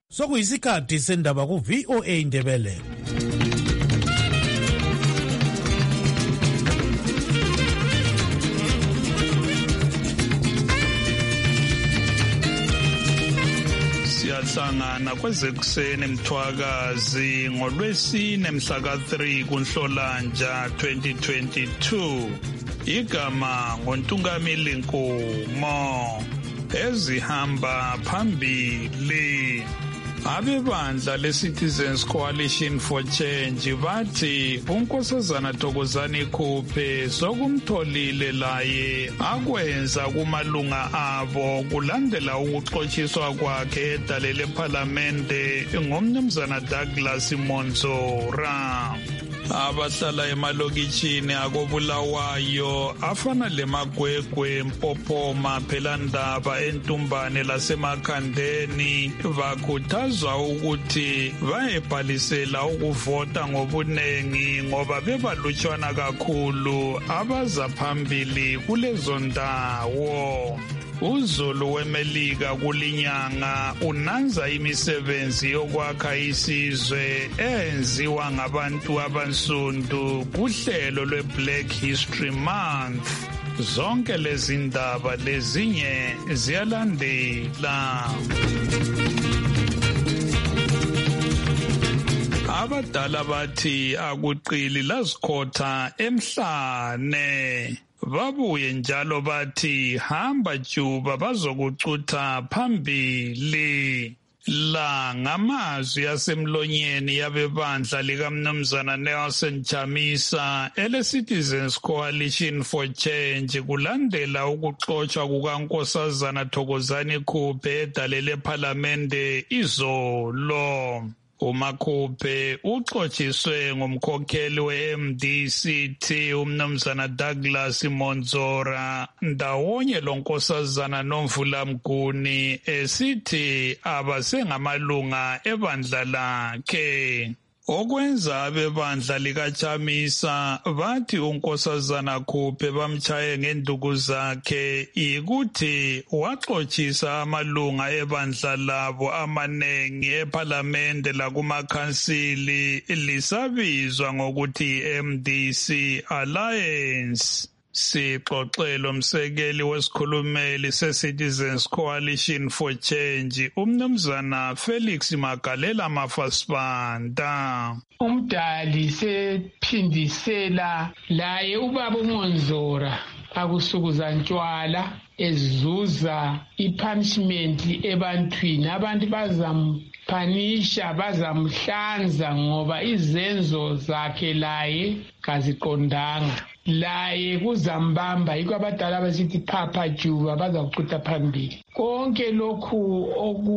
Sokuyisikhathi sendaba ku VOA Indebele. Siyahlangana kwezekuseni Mthwakazi ngoLwesine mhla ka-3 kuNhlolanja 2022. Igama ngoNtungamili Nkomo. Ezihamba phambili. Abebandla leCitizens Coalition for Change bathi uNkosazana Thokozani Khuphe sokumtholile laye akwenza kumalunga abo kulandela ukuxotshiswa kwakhe edale leParlamente ngomnumzana Douglas Monzora. Abahlala emalokitshini akobulawayo afana leMagwegwe, Mpophoma, Phelandaba, eNtumbane laseMakhandeni bakhuthazwa ukuthi bayebhalisela ukuvota ngobunengi ngoba bebalutshwana kakhulu abaza phambili kulezo ndawo. uZulu weMelika kulinyanga unanza imisebenzi yokwakha isizwe enziwa ngabantu abansundu kuhlelo lweBlack History Month. Zonke lezi ndaba lezinye ziyalandela. Abadala bathi akuqili lazikhotha emhlane. Babuye njalo bathi hamba Juba bazokucutha phambili. La ngamazwi asemlonyeni yabebandla likaMnumzana Nelson Chamisa ele-Citizens Coalition for Change kulandela ukuxotshwa kukaNkosazana Thokozani Khuphe edale leParlamente izolo. uMakhuphe uxotshiswe ngumkhokheli we-MDCT umnumzana Douglas Monzora ndawonye loNkosazana Nomvula Mguni esithi abasengamalunga ebandla lakhe. Okwenza abebandla likaChamisa bathi uNkosazana Khuphe bamtshaye ngenduku zakhe ikuthi waxotsisa amalunga ebandla labo amanengi eParlamente lakumakhansili lisabizwa ngokuthi MDC Alliance. Sixoxelo msekeli wesikhulumeli seCitizens Coalition for Change umnumzana Felix Magalela Mafasibanda. Umdali sephindisela laye ubaba uMonzora akusukuza ntshwala ezuza ipunishment ebantwini abantu bazamphanisha bazamhlanza ngoba izenzo zakhe laye kaziqondanga. Laye kuzambamba yiko abadala basithi Papa Juba bazakucutha phambili. Konke lokhu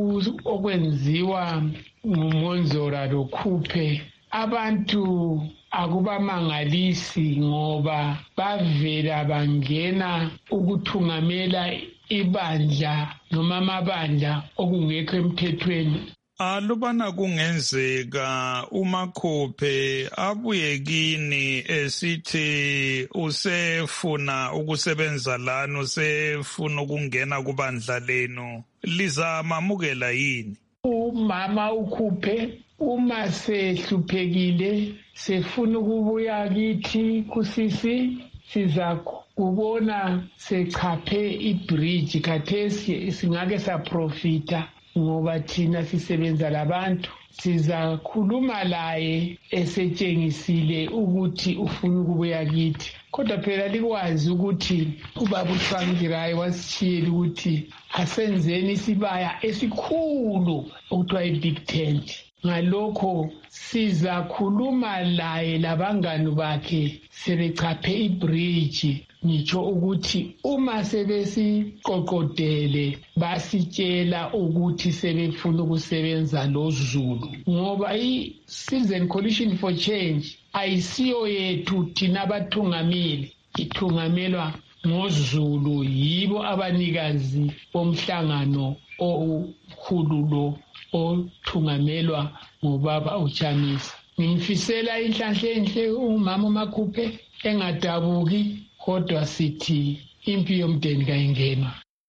okwenziwa nguMonzora loKhuphe abantu akubamangalisi ngoba bavela bangena ukuthungamela ibandla noma amabandla okungekho emthethweni. Alubana kungenzeka uMakhuphe abuye kini esithi usefuna ukusebenza lana usefuna ukungena kubandla lenu lizamamukela yini? Umama uKhuphe uma sehluphekile sefuna ukubuya kithi kusisi siza kubona sechaphe ibridge khathesi singake saprofita ngoba thina sisebenza labantu siza khuluma laye esetshengisile ukuthi ufuna ukubuya kithi. Kodwa phela likwazi ukuthi ubaba uThwangirayi wasishiyela ukuthi asenzeni isibaya esikhulu okuthiwa iBig Tent. Ngalokho sizakhuluma laye labangani bakhe sebechaphe ibridge. Ngitsho ukuthi uma sebesiqoqodele basitshela ukuthi sebefuna ukusebenza loZulu ngoba iCitizen Coalition for Change ayisiyo yethu thina abathungameli ithungamelwa ngoZulu yibo abanikazi bomhlangano okhulu lo othungamelwa ngobaba uChamisa. Ngimfisela inhlanhla enhle umama uMakhuphe engadabuki kodwa sithi impi yomndeni kayingenwa.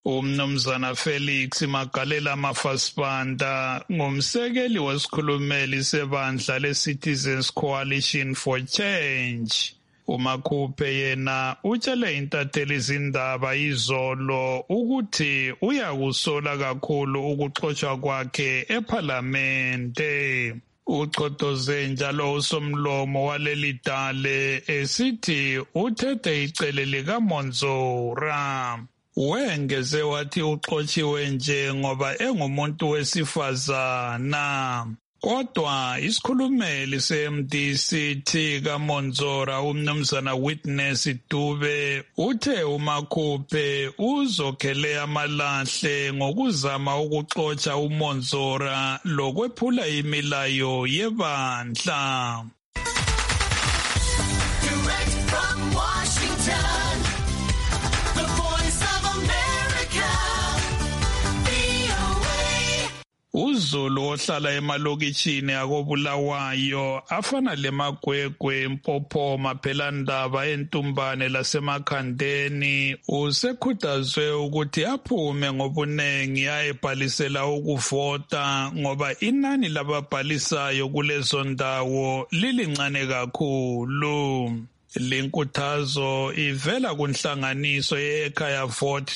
Umnumzana Felix Magalela Mafasibanda ngumsekeli wesikhulumeli sebandla le-Citizens Coalition for Change. uMakhuphe yena utshele intatheli izindaba izolo ukuthi uyakusola kakhulu ukuxoshwa kwakhe ephalamente. Uchotoze njalo usomlomo waleli dale esithi uthethe icele likaMonzora. Wengeze wathi uxotshiwe nje ngoba engumuntu wesifazana. Kodwa isikhulumeli se-MDC kaMonzora umnumzana Witness Dube uthe uMakhuphe uzokhele amalahle ngokuzama ukuxotsha uMonzora lokwephula imilayo yebandla. Direct from Washington, the Voice of America, VOA. uZulu ohlala emalokitshini akobulawayo afana leMagwegwe, Mpophoma, Phelandaba, eNtumbane laseMakhandeni usekhuthazwe ukuthi aphume ngobunengi ayebhalisela ukuvota ngoba inani lababhalisayo kulezo ndawo lilincane kakhulu. Linkuthazo ivela kunhlanganiso ye-Ekhaya Vote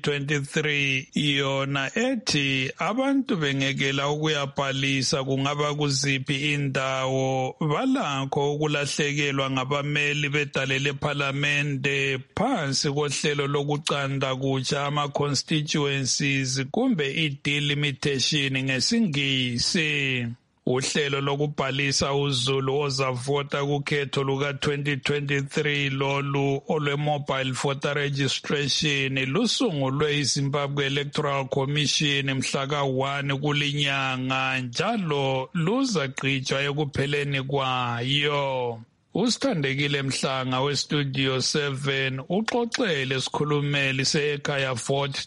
2023 yona ethi abantu bengekela ukuyabhalisa kungaba kuziphi indawo balakho ukulahlekelwa ngabameli bedale lephalamende phansi kohlelo lokucanda kutsha ama-constituencies kumbe i-delimitation ngesingisi. Uhlelo lokubhalisa uZulu ozavota kukhetho luka-2023 lolu olwe-mobile voter registration lusungulwe iZimbabwe Electoral Commission mhla ka-1 kulinyanga njalo luzagqitshwa ekupheleni kwayo. Usithandekile Mhlanga weStudio 7 uxoxele isikhulumeli se-Ekhaya Vote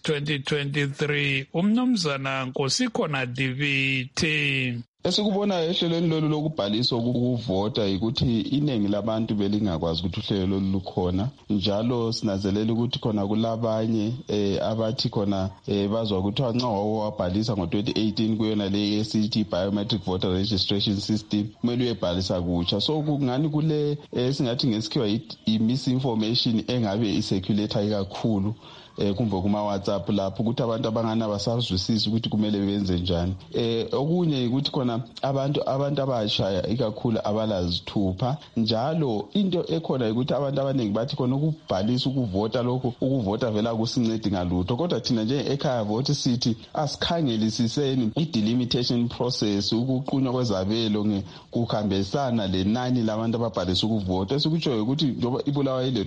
2023 umnumzana Nkosikhona Divithi. Esikubonayo ehlelweni lolu lokubhaliswa ukuvota ukuthi iningi labantu belingakwazi ukuthi uhlelo lolu lukhona njalo sinazelela ukuthi khona kulabanye abathi khona bazwa ukuthi nxa wabhalisa ngo-2018 kuyona le esithi biometric voter registration system kumele uyebhalisa kutsha so kungani kule singathi ngesikhiwa i-misinformation engabe iseculator kakhulu kumbe kuma-WhatsApp lapho ukuthi abantu abangana basazwisisi ukuthi kumele benze njani. Okunye ukuthi khona abantu abasha ikakhulu abalazithupha njalo into ekhona ukuthi abantu abaningi bathi khona ukubhalisa ukuvota lokho ukuvota vela kusincedi ngalutho kodwa thina nje ekhaya vote sithi asikhangelisiseni i-delimitation process ukuqunywa kwezabelo kuhambisana lenani labantu ababhalisa ukuvota esikutshoyo ukuthi njengoba ibulawa ile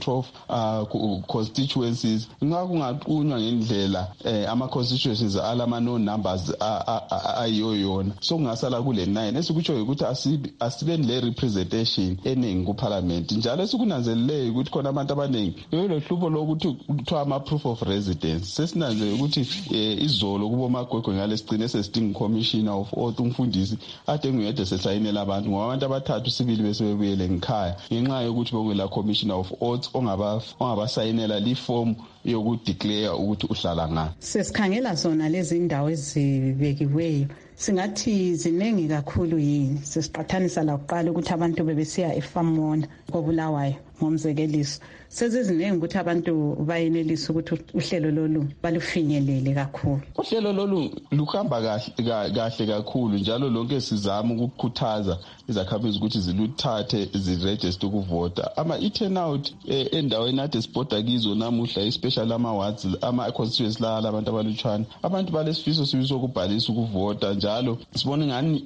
12 constituencies kungaqunywa ngendlela ama-constituencies alama-no numbers ayiyoyona so kungasala kule 9 esikutshoyo ukuthi asibeni le-representation eningi kuphalamenti njalo esikunanzeleleyo ukuthi khona abantu abaningi lelo hlupho lokuthi kuthiwa ama-proof of residence sesinanzelele ukuthi izolo kubomagwegwe ngale sigcine sesidinga commissioner of oath umfundisi ade nguyede sesayinela abantu ngoba abantu abathathu sibili besebebuyele ngikhaya ngenxa yokuthi bekuyela commissioner of oath ongabasayinela lifomu yokudeclare ukuthi uhlala ngaphi. Sesikhangela zona lezi ndawo ezibekiweyo singathi ziningi kakhulu yini sesiqathanisa la kuqala ukuthi abantu bebesiya eFarmona kobulawayo ngomzekeliso seziziningi ukuthi abantu bayenelisa ukuthi uhlelo lolu balufinyelele kakhulu. Uhlelo lolu luhamba kahle kakhulu njalo lonke sizama ukukhuthaza izakhamizi ukuthi ziluthathe ziregister ukuvota. I-turnout endaweni ade sibhoda kizo namuhla especially ama-wards ama-constituencies la abantu abalutshwana abantu balesifiso sokubhalisa ukuvota njalo sibona ngani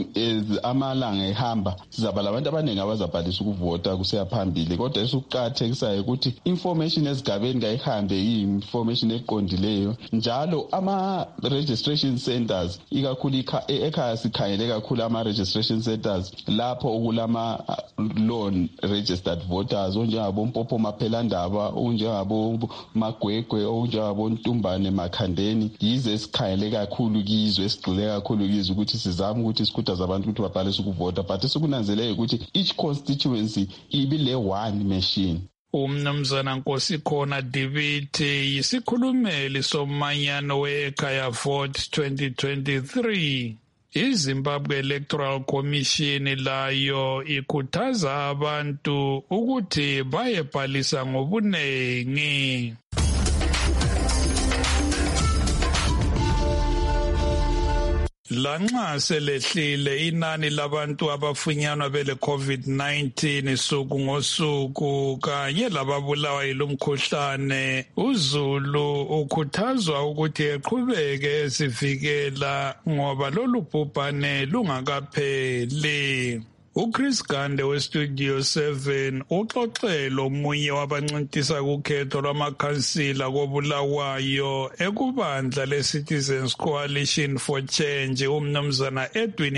amalanga ehamba sizaba labantu abaningi abazabhalisa ukuvota kuseya phambili kodwa esikuqakathekisayo ukuthi information ezigabeni kayihambe yi-information eqondileyo njalo ama-registration centers ikakhulu ekhaya sikhangele kakhulu ama-registration centers lapho okulama-loan registered voters onjengabo Mpophoma Phelandaba onjengabo Magwegwe onjengabo Ntumbane Makhandeni yize sikhangele kakhulu kizo esigxile kakhulu kizo ukuthi sizame ukuthi sikhuthaza abantu ukuthi babhalise ukuvota but sikunanzelele ukuthi each constituency ibile one machine. Umnumzana Nkosikhona Dibithi yisikhulumeli somanyano we-Ekhaya Vote 2023. iZimbabwe Electoral Commission layo ikhuthaza abantu ukuthi bayebhalisa ngobunengi. Lanxa selehlile inani labantu abafunyanwa bele COVID-19 suku ngosuku kanye lababulawa yilomkhuhlane, uZulu ukhuthazwa ukuthi eqhubeke ezivikela ngoba lolu bhubhane lungakapheli. uChris Gande weStudio 7 uxoxelo omunye wabancintisa kukhetho lwamakhansila kobulawayo ekubandla leCitizens Coalition for Change umnumzana Edwin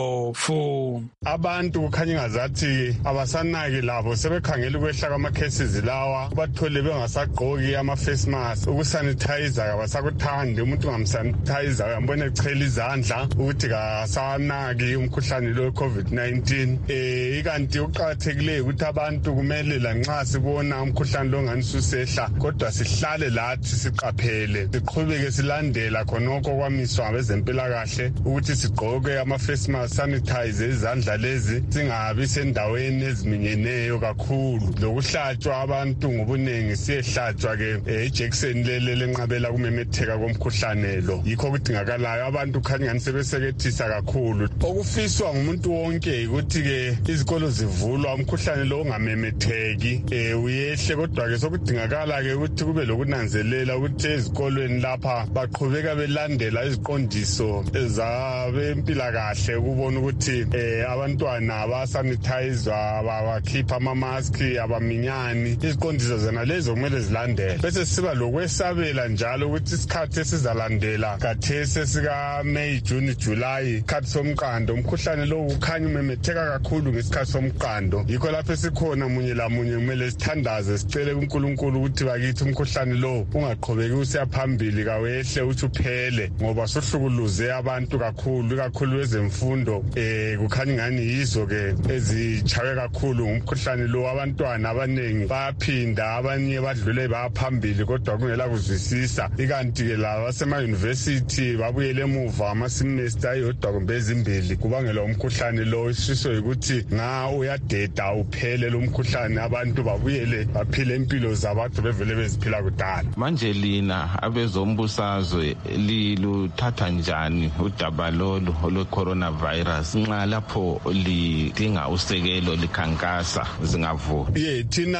Ndlovu. Abantu kukhanya ngazathi abasanaki labo sebekhangela ukwehla kwama-cases lawa bathole bengasagqoki ama-face mask ukusanitizer abasakuthandi umuntu ungamsanitizer uyambona echela izandla ukuthi kasanaki umkhuhlane lo COVID-19. Ikanti uqakathekileyo ukuthi abantu kumele lanxa sibona umkhuhlane lo ngani susehla kodwa sihlale lathi siqaphele siqhubeke silandela khonokho kwamiswa ngabezempilakahle ukuthi sigqoke ama-face mask sanitize izandla lezi singabi sendaweni eziminyeneyo kakhulu lokuhlatshwa abantu ngobunengi siyehlatshwa-ke ijekiseni lele lenqabela kumemetheka komkhuhlane lo yikho kudingakalayo abantu khanya ngani sebesekethisa kakhulu okufiswa ngumuntu wonke ukuthi izikolo zivulwa umkhuhlane lo ungamemetheki uyehle kodwa-ke sokudingakala-ke ukuthi kube lokunanzelela ukuthi ezikolweni lapha baqhubeka belandela iziqondiso zabempilakahle ukubona ukuthi abantwana basanithayizwa bakhipha amamaski abaminyani iziqondiso zona lezo kumele zilandele bese siba lokwesabela njalo ukuthi isikhathi esizalandela kathesi sika-May, June, July isikhathi somqando umkhuhlane lo ukhanya umemetheka kakhulu ngesikhathi somqando yikho lapho esikhona munye lamunye kumele sithandaze sicele kuNkulunkulu ukuthi bakithi umkhuhlane lo ungaqhubeki usiya phambili kawehle uthi uphele ngoba sohlukuluze abantu kakhulu ezemfundo kukhanya ngani yizo-ke ezichawe kakhulu ngumkhuhlane lo abantwana abaningi bayaphinda abanye badlule bayaphambili kodwa kungela kuzwisisa ikanti-ke laba basema-university babuyele emuva amasemester ayodwa kumbe ezimbili kubangelwa umkhuhlane lo isiso ukuthi nga uyadeda uphele lo mkhuhlane abantu babuyele baphile impilo zabantu bevele beziphila kudala. Manje lina abezombusazwe liluthatha njani udaba lolu olwe-coronavirus nxa lapho lidinga usekelo likhankasa zingavuka? Thina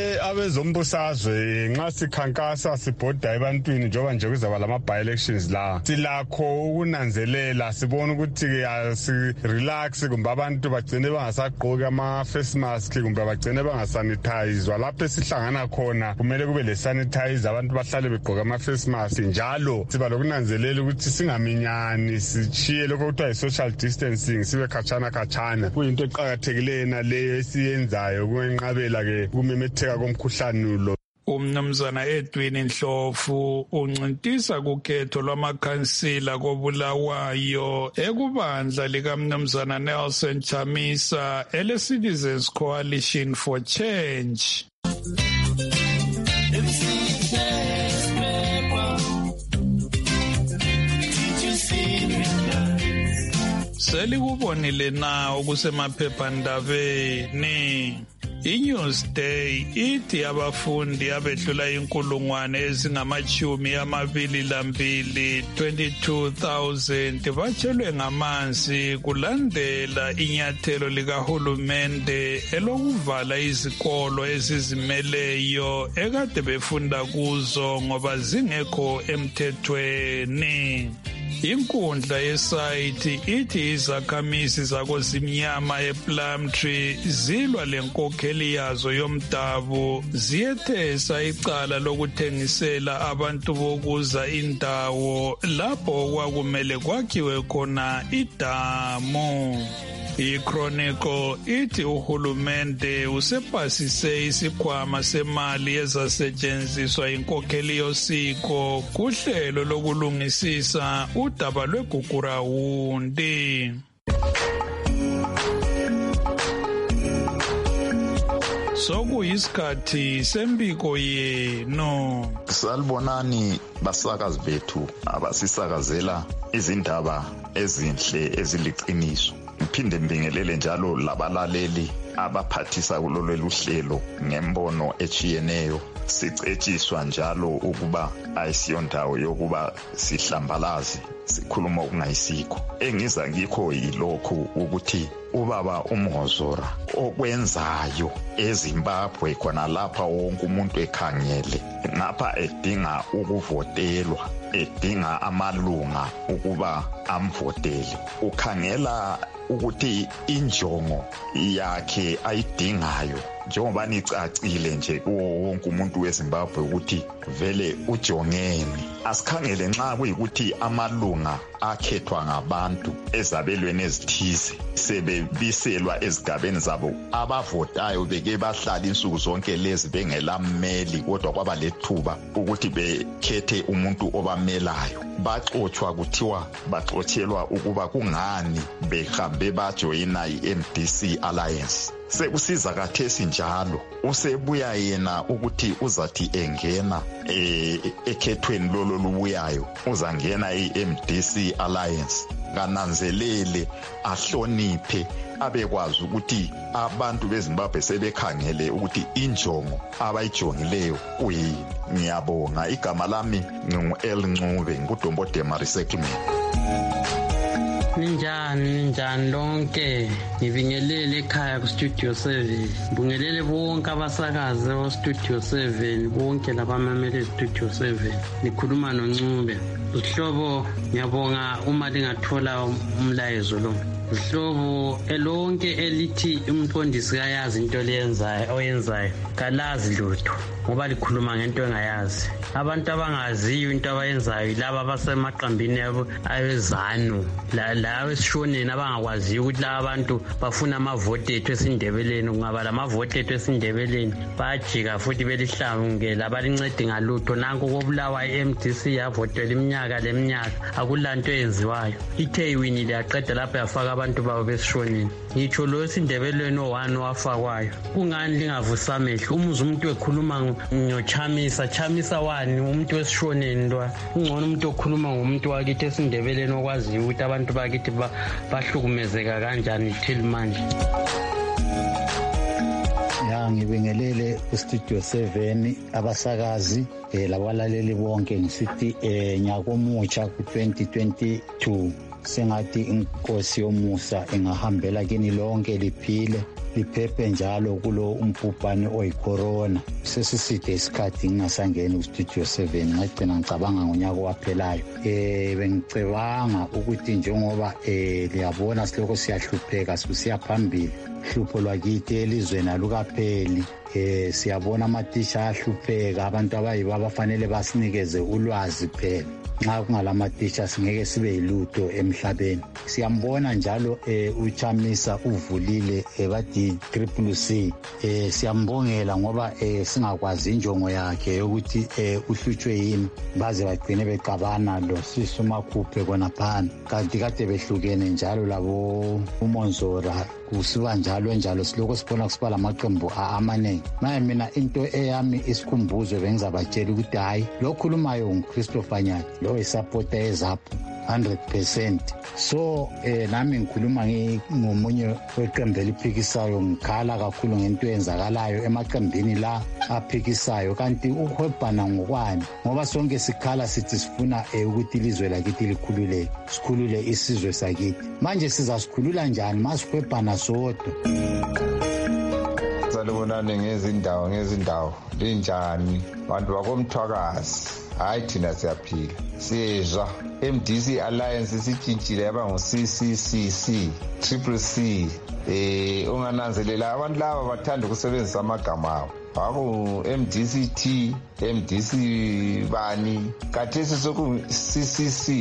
abezombusazwe nxa sikhankasa sibhoda ebantwini njengoba nje kuzaba lama-by-elections la silakho ukunanzelela sibona ukuthi-ke asirelax kumbe abantu bagcine bangasagqoki ama-face mask kumbe bagcine bangasanithayizwa lapho esihlangana khona kumele kube le-sanitizer abantu bahlale begqoke ama-face mask njalo siba lokunanzelela ukuthi singaminyani sichiye lokho kuthiwa yi-social distancing sibe khatshana kuyinto eqakathekileyo naleyo esiyenzayo kwenqabela-ke kumemetheka komkhuhlane lo. Umnumzana Edwin Ndlovu uncintisa kukhetho lwamakhansila kobulawayo ekubandla likamnumzana Nelson Chamisa ele-Citizens Coalition for Change. Selikubonile na okusemaphephandabeni. iNewsday ithi abafundi abedlula inkulungwane ezingama-22 22,000 batshelwe ngamanzi kulandela inyathelo likahulumende elokuvala izikolo ezizimeleyo ekade befunda kuzo ngoba zingekho emthethweni. Inkundla yesayithi ithi izakhamizi zakozimnyama ePlumtree zilwa lenkokheli yazo yomdabu ziyethesa icala lokuthengisela abantu bokuza indawo lapho kwakumele kwakhiwe khona idamu. iChronicle ithi uhulumende usepasise isikhwama semali ezasetshenziswa inkokheli yosiko kuhlelo lokulungisisa udaba lwegugurawundi. sokuyisikhathi sembiko yenu. Salibonani basakazi bethu abasisakazela izindaba ezinhle eziliqiniso. Ngiphinde ngibingelele njalo labalaleli abaphathisa kulolu hlelo ngembono echiyeneyo. Sicetshiswa njalo ukuba ayisiyondawo yokuba sihlambalazi sikhuluma okungayisikho. Engiza ngikho yilokhu ukuthi ubaba uMozora okwenzayo eZimbabwe khona lapha wonke umuntu ekhangele ngapha edinga ukuvotelwa, edinga amalunga ukuba amvotele. Ukhangela ukuthi injongo yakhe ayidingayo njengoba nicacile nje kuwo wonke umuntu weZimbabwe ukuthi vele ujongeni. Asikhangele nxa kuyikuthi amalunga akhethwa ngabantu ezabelweni ezithize sebebiselwa ezigabeni zabo, abavotayo beke bahlala insuku zonke lezi bengelammeli kodwa kwaba lethuba ukuthi bekhethe umuntu obamelayo. Baxotshwa kuthiwa baxotshelwa ukuba kungani behambe bajoyina iMDC Alliance. Sekusiza kathesi njalo usebuya yena ukuthi uzathi engena ekhethweni lolo lubuyayo uzangena iMDC Alliance. Kananzelele ahloniphe abekwazi ukuthi abantu beZimbabwe sebekhangele ukuthi injongo abayijongileyo kuyini. Ngiyabonga. Igama lami ngingu-El Ncube, nguDombodema Resettlement. Ninjani lonke, ngibingelele ekhaya ku Studio 7. Ngibingelele bonke abasakazi o Studio 7, bonke labamamele Studio 7. Nikhuluma noNcube. Uhlobo ngiyabonga uma lingathola umlayezo lo. Uhlobo elonke elithi umqondisi kayazi into oyenzayo kalazi lutho ngoba likhuluma ngento engayazi. Abantu abangaziyo into abayenzayo laba abasemaqambini awezanu la esishoneni abangakwaziyo ukuthi la abantu bafuna amavote ethu esindebeleni. Kungaba lamavote ethu esindebeleni bajika futhi belihlangela balincede ngalutho. Nanku kobulawa iMDC yavotela iminyaka leminyaka akulanto eyenziwayo. Ithe iwinile yaqeda lapho yafaka abantu babo besishoneni. Ngitsho lo esindebeleni o1 wafakwayo. Kungani lingavusa amehlo umuzi umuntu ekhuluma ngochamisa wani umuntu wesishoneni lo? Ungcono umuntu okhuluma ngomuntu wakithi esindebeleni okwaziyo ukuthi abantu bakithi bahlukumezeka kanjani till manje. Ngibingelele ku-Studio 7 abasakazi labalaleli bonke ngisithi nyakomutsha ku-2022 sengathi inkosi yomusa ingahambela kini lonke liphile liphephe njalo kulo umbhubhane oyicorona. Sesiside isikhathi ngingasangeni ku-Studio 7 ngagcina ngicabanga ngonyaka owaphelayo. Bengicabanga ukuthi njengoba liyabona silokho siyahlupheka siya phambili. Hlupho lwakithi elizweni alukapheli. Siyabona amathisha ahlupheka, abantu abayibo abafanele basinikeze ulwazi phela. Nxa kungalamatisha singeke sibe yilutho emhlabeni. Siyambona njalo uChamisa uvulile bathi CCC. Siyambongela ngoba singakwazi injongo yakhe ukuthi uhlutshwe yini baze bagcine becabana lo Sisumakhuphe kona phana. Kanti kade behlukene njalo labo uMonzora kusiba njalo siloko sibona kusiba lamaqembu amanengi. Manje mina into eyami isikhumbuzo bengizabatshela ukuthi hayi lo khulumayo nguChristopher Nyati lo isupporter eZAPU 100%. So nami ngikhuluma ngomunye weqembu eliphikisayo, ngikhala kakhulu ngento eyenzakalayo emaqembini la aphikisayo. Kanti uhwebhana ngokwani ngoba sonke sikhala sithi sifuna ukuthi ilizwe lakithi likhululeke, sikhulule isizwe sakithi. Manje sizasikhulula njani masihwebhana sodwa? Salibonani ngezindawo linjani bantu bakomthwakazi? Hayi thina siyaphila siyezwa MDC Alliance sitshintshile yaba ngo-CCC CCC. Ungananzelela abantu laba bathanda ukusebenzisa amagama abo baku MDCT MDC bani kathesi soku CCC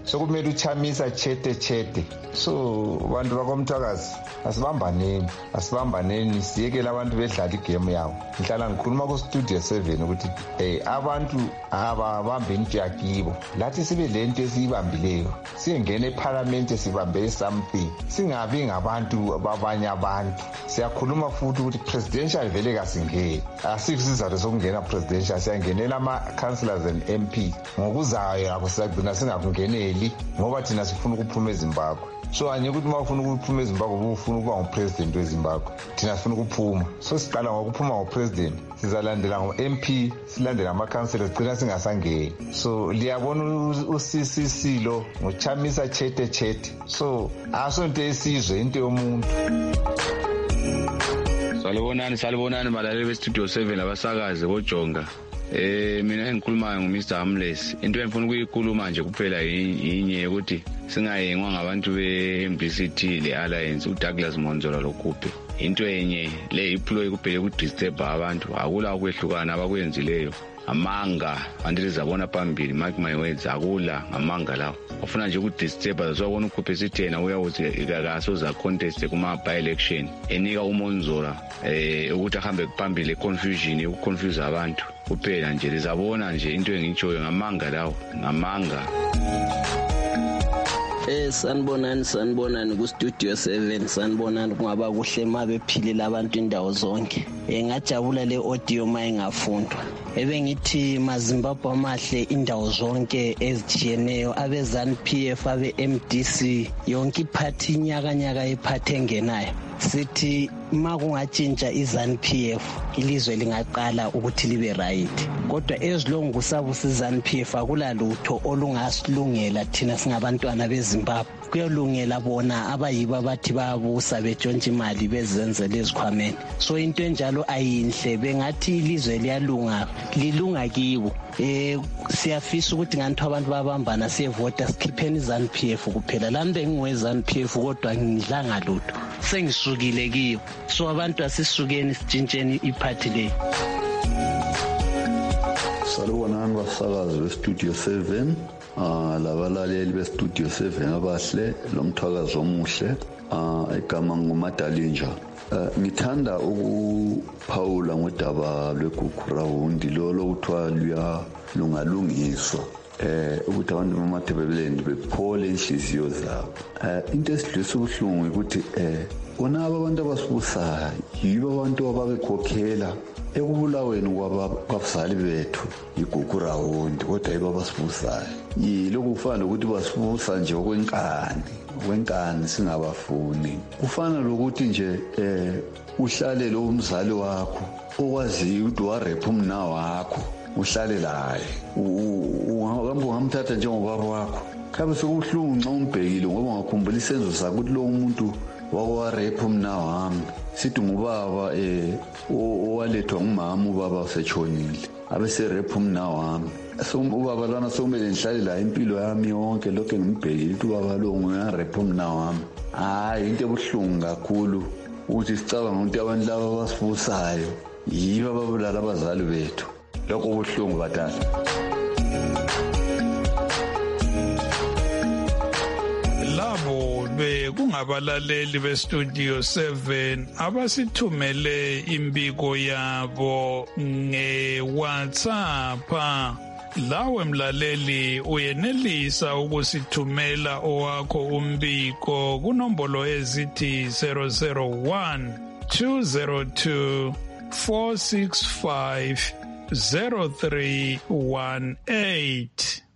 sokumele uchamisa chete. So bantu bakomthwakazi asibambaneni siyekele abantu bedlala igame yabo. Ngihlala ngikhuluma ku-Studio 7 ukuthi abantu ababambe into yakibo, lathi sibe lento esiyibambileyo, singene eParliament sibambe something, singabi ngabantu babanye abantu. Siyakhuluma futhi ukuthi presidential vele kasingeni, asikho isizathu sokungena presidential, siyangenela ama-councillors and MP. Ngokuzayo akho siyagcina singakungeneli ngoba thina sifuna ukuphuma eZimbabwe. So anye ukuthi uma ufuna ukuphuma eZimbabwe ufuna ukuba ngupresident weZimbabwe, thina sifuna ukuphuma. So siqala ngokuphuma ngopresident, sizalandela ngo-MP, silandela ama-councillors, sigcina singasangeni. So liyabona uCCC lo ngochamisa chete. So asonto esizwe into yomuntu. Salibonani balaleli beStudio 7 abasakazi boJonga. Mina engikhulumayo nguMr Harmless. Into engifuna ukuyikhuluma nje kuphela yinye ukuthi singayengwa ngabantu beMBCT leAlliance uDouglas Monzola lokhuphe. Into enye le iploy kuphela ukudisturb abantu, akula ukwehlukana abakwenzileyo. Amanga andile zabona phambili, mark my words, akula ngamanga lawo. Ufuna nje ukudisturb zobona ukhuphe sithena uyawuthi akasoza contest kuma by election enika uMonzola ukuthi ahambe phambili confusion ukuconfuse abantu kuphela nje lizabona nje into engitshoyo ngamanga lawo ngamanga. Sanibonani ku-Studio 7, sanibonani kungaba kuhle mabephilile abantu indawo zonke. Ngajabula le audio mayingafundwa. Ebengithi maZimbabwe amahle indawo zonke ezitshiyeneyo, abe-ZANU-PF, abe-MDC, yonke iphathi inyakanyaka iphathi engenayo. Sithi makungatshintsha iZANU-PF ilizwe lingaqala ukuthi libe right, kodwa ezilongu kusabusa iZANU-PF akulalutho olungasilungela thina singabantwana beZimbabwe. Kuyolungela bona abayibo abathi bayabusa betshontsha imali bezenzela ezikhwameni. So into enjalo ayinhle, bengathi ilizwe lilunga kibo. Siyafisa ukuthi nganthi abantu babambana siyevota sikhipheni iZANU-PF kuphela. Lami bengiwe-ZANU-PF kodwa ngidlanga lutho, sengisukile kiyo. So abantu asisukeni sitshintsheni iphathi le. Salubonani basakazi beStudio 7, labalaleli beStudio 7 abahle, lomthwakazi omuhle, igama nguMadalinja. Ngithanda ukuphawula ngodaba lweGugurawundi lolo kuthiwa lungalungiswa, ukuthi abantu bamathebeleni bephole inhliziyo zabo. Into esidlisa ubuhlungu ukuthi bona abantu abasibusayo yibo abantu ababekhokhela ekubulaweni kwabazali bethu iGugurawundi, kodwa yibo abasibusayo. Yilokhu kufana nokuthi basibusa nje okwenkani singabafuni. Kufana lokuthi nje uhlale lo umzali wakho okwaziyo ukuthi warepha umna wakho, uhlale laye ungamthatha njengobaba wakho. Khabe sekubuhlungu nxa umbhekile ngoba ngakhumbula isenzo sakho ukuthi lo umuntu wawarepha umna wami, sithi ngubaba owalethwa ngumama, ubaba usetshonile, abeserepha umna wami. So ubaba lana sokumele ngihlale la impilo yami yonke lokho ngimbhekile ukuthi ubaba lo nguyarepha umna wami. Hayi, into ebuhlungu kakhulu ukuthi sicabanga ukuthi abantu laba basifusayo yibo ababulala abazali bethu. Lokho buhlungu badala. Labo kungabalaleli beStudio 7 abasithumele imbiko yabo ngeWhatsApp. Lawe mlaleli uyenelisa ukusithumela owakho umbiko kunombolo ezithi 001 202 465 0318.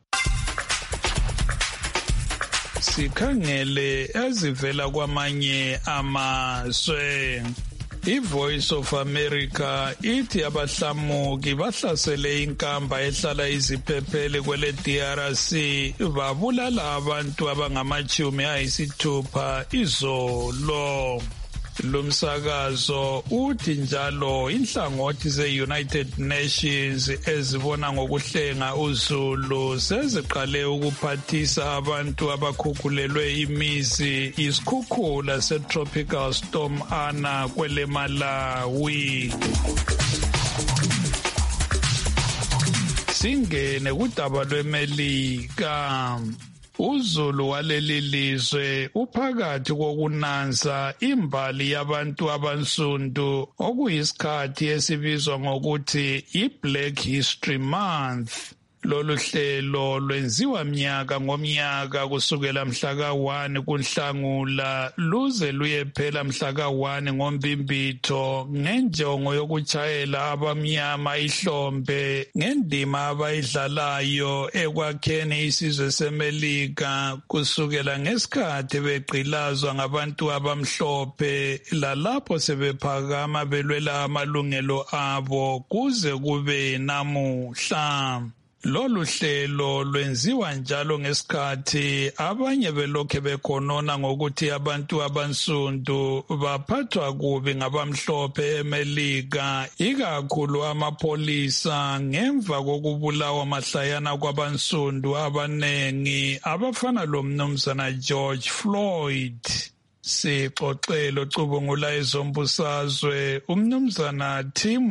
Sikhangele ezivela kwamanye amazwe. iVoice of America ithi abahlamuki bahlasele inkamba ehlala iziphephele kwele DRC babulala abantu abangama-60 izolo. Lumsakazo uthi njalo inhlangothi ze-United Nations ezibona ngokuhlenga uZulu seziqale ukuphathisa abantu abakhukhulelwe imizi isikhukhula se-Tropical Storm Ana kwele Malawi. Singene kudaba lweMelika. uZulu waleli lizwe uphakathi kokunanza imbali yabantu abansundu okuyisikhathi esibizwa ngokuthi i-Black History Month. Lolu hlelo lwenziwa mnyaka ngomnyaka kusukela mhla ka-1 kuNhlangula luze luyephela mhla ka-1 ngoMbimbitho ngenjongo yokuchayela abamnyama ihlombe ngendima abayidlalayo ekwakheni isizwe seMelika kusukela ngesikhathi begqilazwa ngabantu abamhlophe lalapho sebephakama belwela amalungelo abo kuze kube namuhla. Lolu hlelo lwenziwa njalo ngesikhathi abanye belokhe bekhonona ngokuthi abantu abansundu baphathwa kubi ngabamhlophe eMelika, ikakhulu amapholisa ngemva kokubulawa mahlayana kwabansundu abanengi abafana lomnumzana George Floyd. Sixoxelo cubungula ezombusazwe umnumzana Tim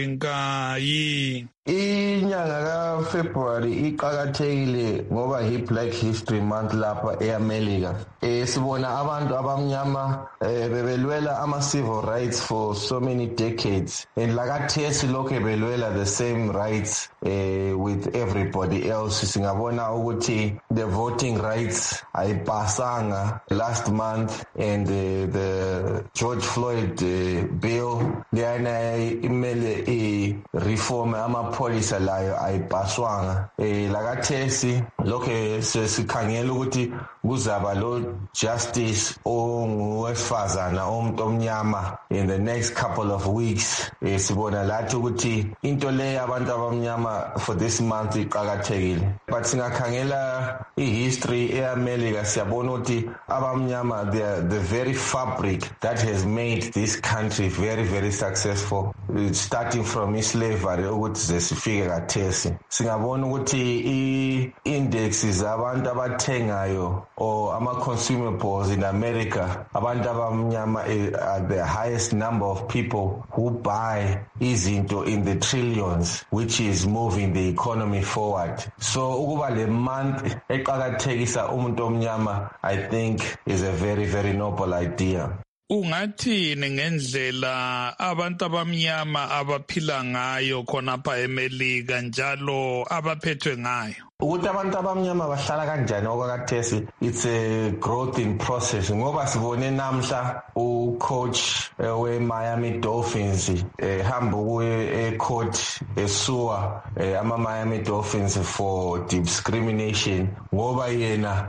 Moringayi. Inyanga kaFebruary iqakathekile ngoba hi-Black History Month lapha eAmelika. Sibona abantu abamnyama bebelwela ama-civil rights for so many decades. And lakathesi lokhe belwela the same rights with everybody else. Singabona ukuthi the voting rights ayipasanga last month and the George Floyd bill leyana imele i-reform amapholisa layo ayipaswanga. Lakathesi lokhe sesikhangela ukuthi kuzaba lo justice ongowesifazana umuntu omnyama in the next couple of weeks. Sibona lathi ukuthi into le abantu abamnyama for this month iqakathekile. But singakhangela i-history eAmelika siyabona ukuthi abamnyama the very fabric that has made this country very, very successful, starting from slavery ukuthi zesifike kathesi. Singabona ukuthi i-indexes abantu abathengayo or ama-consumables in America, abantu abamnyama are the highest number of people who buy izinto in the trillions, which is moving the economy forward. So ukuba le month eqakathekisa umuntu omnyama, I think is a very, very noble idea. Ungathini ngendlela abantu abamnyama abaphila ngayo khonapha eMelika njalo abaphethwe ngayo? Ukuthi abantu abamnyama bahlala kanjani okwakathesi, it's a growth in process. Ngoba sibone namhla ucoach we-Miami Dolphins hamba kuye ecourt esuwa ama-Miami Dolphins for discrimination ngoba yena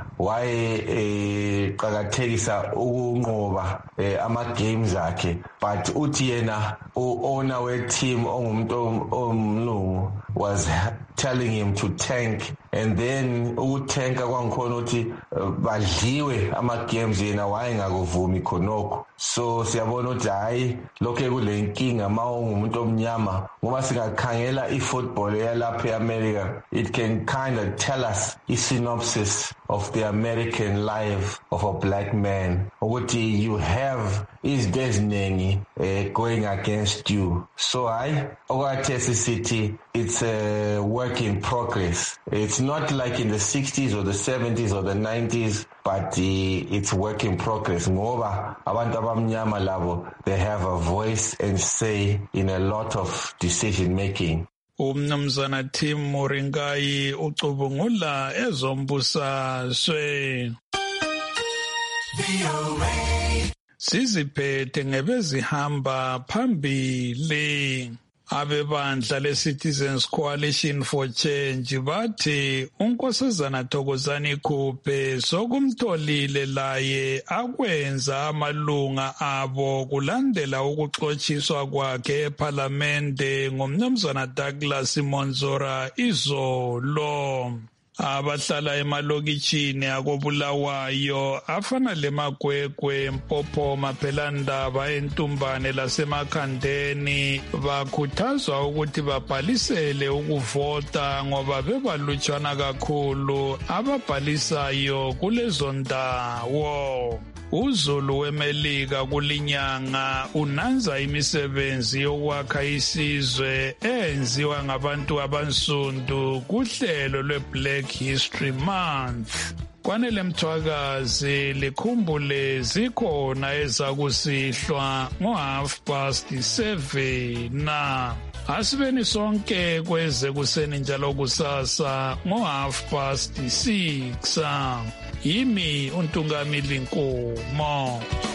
wayeqakathekisa ukunqoba ama-games akhe, but uthi yena u-owner we-team ongumuntu omlungu was telling him to tank, and then ukuthenka kwangikhona ukuthi badliwe ama-games yena wayengakuvumi khonokho. So siyabona ukuthi hayi lokhe kule nkinga ma ungumuntu omnyama ngoba singakhangela i-football yalapha eAmerica, it can kind of tell us i-synopsis of the American life of a black man, ukuthi you have izinto eziningi going against you. So hayi okwathesi sithi it's a work in progress. It's not like in the 60s or the 70s or the 90s, but it's work in progress. Ngoba abantu abamnyama labo, they have a voice and say in a lot of decision making. Umnumzana Tim Moringayi ucubungula ezombusazwe. Siziphethe ngebezihamba phambili. Abebandla le-Citizens Coalition for Change bathi uNkosazana Thokozani Khuphe sokumtholile laye akwenza amalunga abo kulandela ukuxotshiswa kwakhe eParliamente ngumnumzana Douglas Monzora izolo. Abahlala emalokitshini akobulawayo afana leMagwegwe, Mpophoma, Phelandaba, eNtumbane laseMakhandeni bakhuthazwa ukuthi babhalisele ukuvota ngoba bebalutshwana kakhulu ababhalisayo kulezo ndawo. uZulu weMelika kulinyanga unanza imisebenzi yokwakha isizwe enziwa ngabantu abansundu kuhlelo lweBlack History Month. Kwanele Mthwakazi likhumbule zikhona ezakusihlwa ngo7:30 na asibeni sonke kweze kuseni njalo kusasa ngo6:30. Yimi uNtungamili Nkomo.